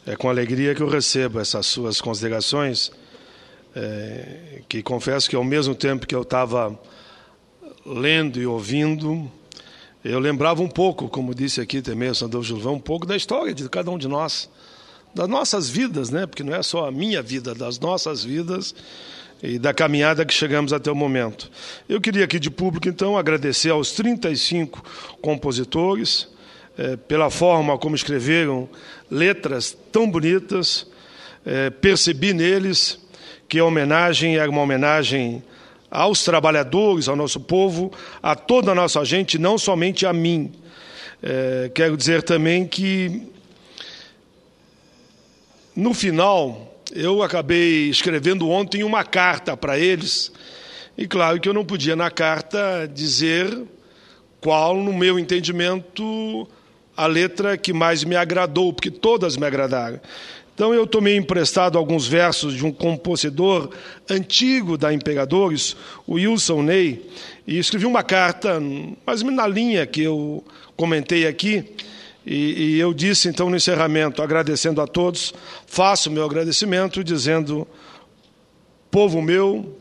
É com alegria que eu recebo essas suas considerações, que confesso que ao mesmo tempo que eu estava lendo e ouvindo, eu lembrava um pouco, como disse aqui também o Sandro Gilvão, um pouco da história de cada um de nós, das nossas vidas, né? Porque não é só a minha vida, das nossas vidas e da caminhada que chegamos até o momento. Eu queria aqui de público, então, agradecer aos 35 compositores pela forma como escreveram letras tão bonitas. Percebi neles que a homenagem era uma homenagem aos trabalhadores, ao nosso povo, a toda a nossa gente, não somente a mim. Quero dizer também que, no final, eu acabei escrevendo ontem uma carta para eles, e claro que eu não podia, na carta, dizer qual, no meu entendimento, a letra que mais me agradou, porque todas me agradaram. Então, eu tomei emprestado alguns versos de um compositor antigo da Imperadores, o Wilson Ney, e escrevi uma carta, mais ou menos na linha que eu comentei aqui, e eu disse, então, no encerramento, agradecendo a todos, faço o meu agradecimento, dizendo: povo meu,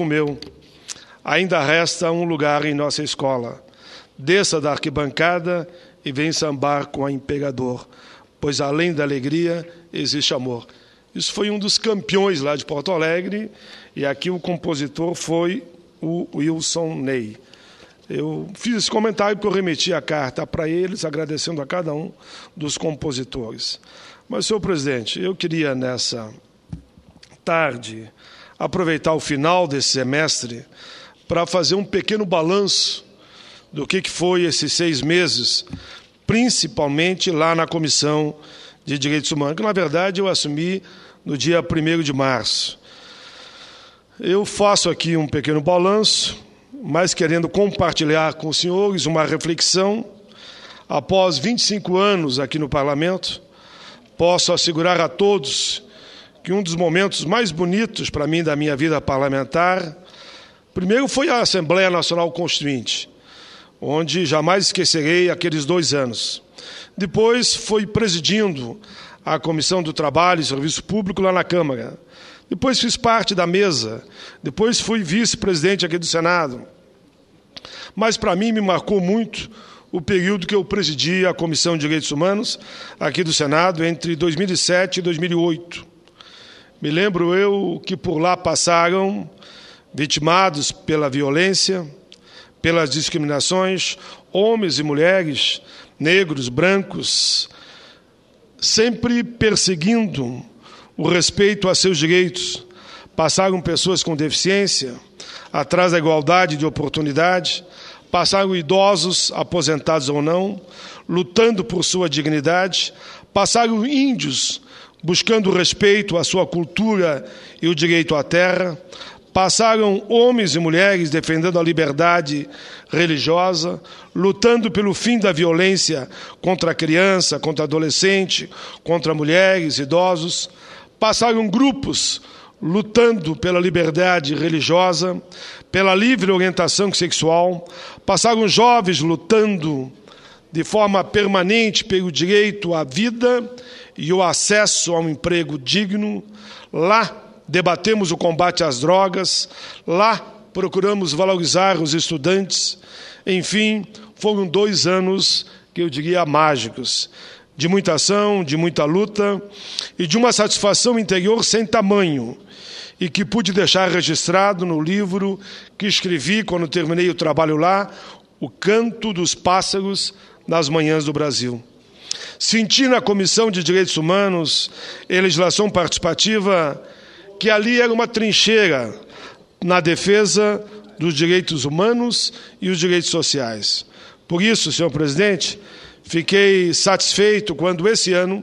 ainda resta um lugar em nossa escola. Desça da arquibancada e vem sambar com a Imperador, pois além da alegria existe amor. Isso foi um dos campeões lá de Porto Alegre, e aqui o compositor foi o Wilson Ney. Eu fiz esse comentário porque eu remeti a carta para eles, agradecendo a cada um dos compositores. Mas, senhor presidente, eu queria, nessa tarde, aproveitar o final desse semestre para fazer um pequeno balanço do que foi esses 6 meses, principalmente lá na Comissão de Direitos Humanos, que, na verdade, eu assumi no dia 1º de março. Eu faço aqui um pequeno balanço, mas querendo compartilhar com os senhores uma reflexão. Após 25 anos aqui no Parlamento, posso assegurar a todos que um dos momentos mais bonitos para mim da minha vida parlamentar, primeiro foi a Assembleia Nacional Constituinte, onde jamais esquecerei aqueles 2 anos. Depois foi presidindo a Comissão do Trabalho e Serviço Público lá na Câmara. Depois fiz parte da mesa. Depois fui vice-presidente aqui do Senado. Mas, para mim, me marcou muito o período que eu presidi a Comissão de Direitos Humanos aqui do Senado, entre 2007 e 2008. Me lembro eu que por lá passaram vitimados pela violência, pelas discriminações, homens e mulheres, negros, brancos, sempre perseguindo o respeito a seus direitos. Passaram pessoas com deficiência, atrás da igualdade de oportunidade, passaram idosos, aposentados ou não, lutando por sua dignidade, passaram índios, buscando respeito à sua cultura e o direito à terra, passaram homens e mulheres defendendo a liberdade religiosa, lutando pelo fim da violência contra a criança, contra a adolescente, contra mulheres, idosos. Passaram grupos lutando pela liberdade religiosa, pela livre orientação sexual. Passaram jovens lutando de forma permanente pelo direito à vida e o acesso a um emprego digno. Lá debatemos o combate às drogas, lá procuramos valorizar os estudantes. Enfim, foram 2 anos que eu diria mágicos, de muita ação, de muita luta e de uma satisfação interior sem tamanho, e que pude deixar registrado no livro que escrevi quando terminei o trabalho lá, O Canto dos Pássaros nas Manhãs do Brasil. Senti na Comissão de Direitos Humanos e Legislação Participativa que ali era uma trincheira na defesa dos direitos humanos e os direitos sociais. Por isso, senhor presidente, fiquei satisfeito quando esse ano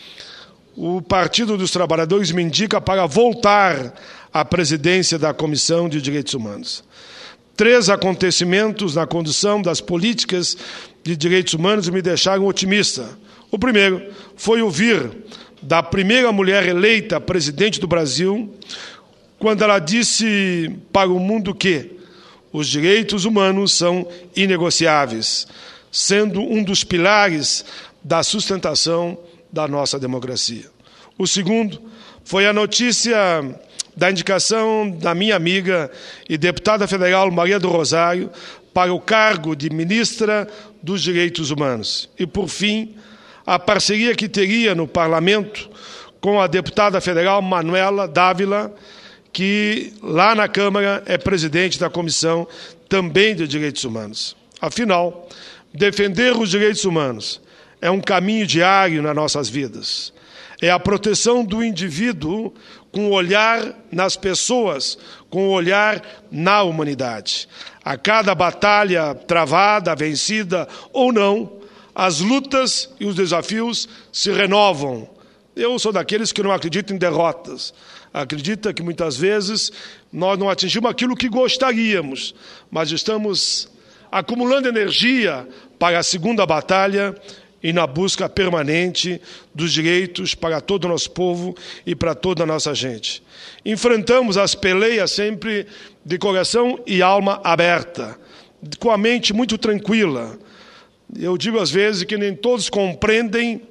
o Partido dos Trabalhadores me indica para voltar à presidência da Comissão de Direitos Humanos. 3 acontecimentos na condução das políticas de direitos humanos me deixaram otimista. O primeiro foi ouvir da primeira mulher eleita presidente do Brasil, quando ela disse para o mundo que os direitos humanos são inegociáveis, sendo um dos pilares da sustentação da nossa democracia. O segundo foi a notícia da indicação da minha amiga e deputada federal Maria do Rosário para o cargo de ministra dos Direitos Humanos. E, por fim, a parceria que teria no Parlamento com a deputada federal Manuela Dávila, que lá na Câmara é presidente da Comissão também de Direitos Humanos. Afinal, defender os direitos humanos é um caminho diário nas nossas vidas. É a proteção do indivíduo com o olhar nas pessoas, com o olhar na humanidade. A cada batalha travada, vencida ou não, as lutas e os desafios se renovam. Eu sou daqueles que não acreditam em derrotas. Acredita que muitas vezes nós não atingimos aquilo que gostaríamos, mas estamos acumulando energia para a segunda batalha e na busca permanente dos direitos para todo o nosso povo e para toda a nossa gente. Enfrentamos as peleias sempre de coração e alma aberta, com a mente muito tranquila. Eu digo às vezes que nem todos compreendem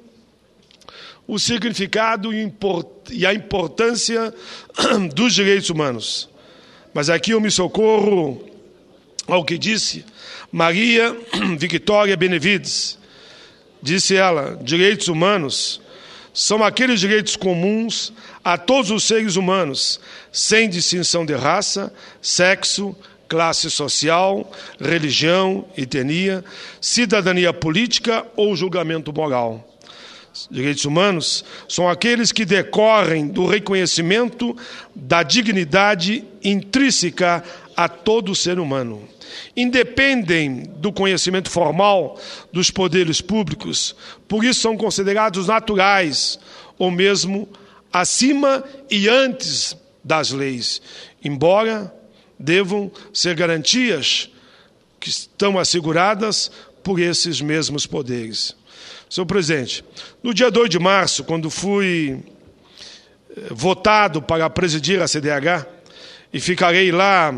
o significado e a importância dos direitos humanos. Mas aqui eu me socorro ao que disse Maria Victoria Benevides. Disse ela: direitos humanos são aqueles direitos comuns a todos os seres humanos, sem distinção de raça, sexo, classe social, religião, etnia, cidadania política ou julgamento moral. Direitos humanos são aqueles que decorrem do reconhecimento da dignidade intrínseca a todo ser humano. Independem do conhecimento formal dos poderes públicos, por isso são considerados naturais, ou mesmo acima e antes das leis, embora devam ser garantias que estão asseguradas por esses mesmos poderes. Senhor presidente, no dia 2 de março, quando fui votado para presidir a CDH, e ficarei lá,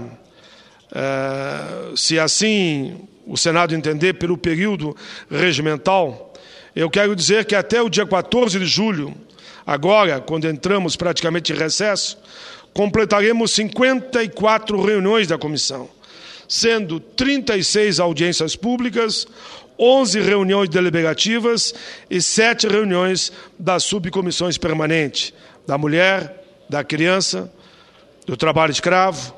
se assim o Senado entender, pelo período regimental, eu quero dizer que até o dia 14 de julho, agora, quando entramos praticamente em recesso, completaremos 54 reuniões da comissão, sendo 36 audiências públicas, 11 reuniões deliberativas e 7 reuniões das subcomissões permanentes, da mulher, da criança, do trabalho escravo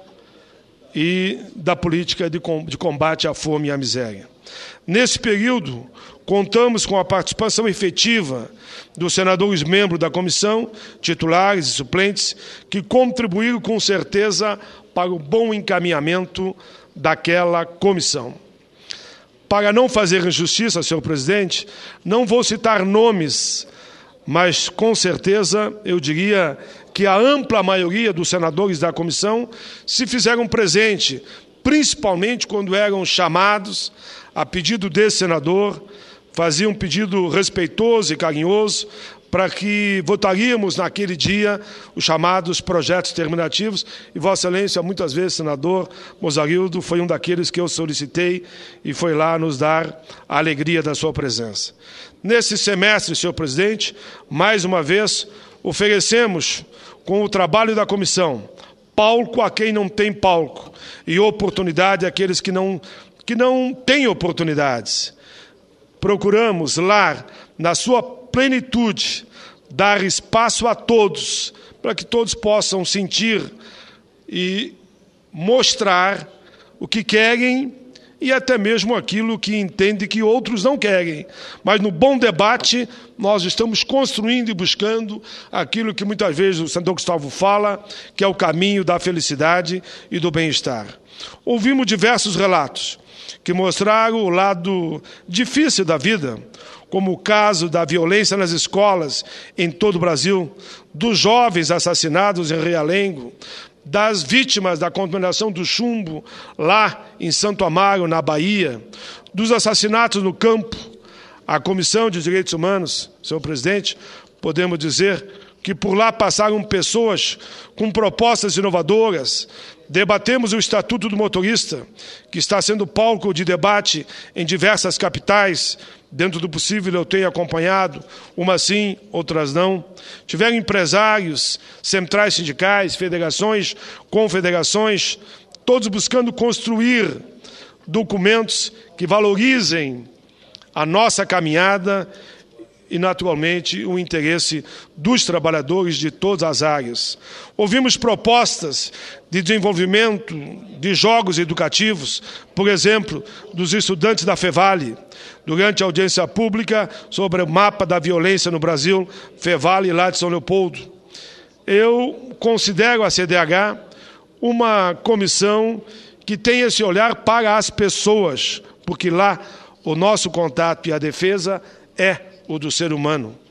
e da política de combate à fome e à miséria. Nesse período, contamos com a participação efetiva dos senadores membros da comissão, titulares e suplentes, que contribuíram com certeza para o bom encaminhamento daquela comissão. Para não fazer injustiça, senhor presidente, não vou citar nomes, mas com certeza eu diria que a ampla maioria dos senadores da comissão se fizeram presente, principalmente quando eram chamados a pedido desse senador, faziam um pedido respeitoso e carinhoso para que votaríamos naquele dia os chamados projetos terminativos, e Vossa Excelência, muitas vezes, senador Mozarildo, foi um daqueles que eu solicitei e foi lá nos dar a alegria da sua presença. Nesse semestre, senhor presidente, mais uma vez, oferecemos, com o trabalho da comissão, palco a quem não tem palco e oportunidade àqueles que não têm oportunidades. Procuramos lá, na sua plenitude, dar espaço a todos, para que todos possam sentir e mostrar o que querem e até mesmo aquilo que entendem que outros não querem. Mas no bom debate, nós estamos construindo e buscando aquilo que muitas vezes o senador Gustavo fala, que é o caminho da felicidade e do bem-estar. Ouvimos diversos relatos que mostraram o lado difícil da vida, como o caso da violência nas escolas em todo o Brasil, dos jovens assassinados em Realengo, das vítimas da contaminação do chumbo lá em Santo Amaro, na Bahia, dos assassinatos no campo. A Comissão de Direitos Humanos, senhor presidente, podemos dizer que por lá passaram pessoas com propostas inovadoras. Debatemos o Estatuto do Motorista, que está sendo palco de debate em diversas capitais. Dentro do possível eu tenho acompanhado, umas sim, outras não. Tiveram empresários, centrais sindicais, federações, confederações, todos buscando construir documentos que valorizem a nossa caminhada e, naturalmente, o interesse dos trabalhadores de todas as áreas. Ouvimos propostas de desenvolvimento de jogos educativos, por exemplo, dos estudantes da Fevale, durante a audiência pública sobre o mapa da violência no Brasil, Fevale lá de São Leopoldo. Eu considero a CDH uma comissão que tem esse olhar para as pessoas, porque lá o nosso contato e a defesa é o do ser humano.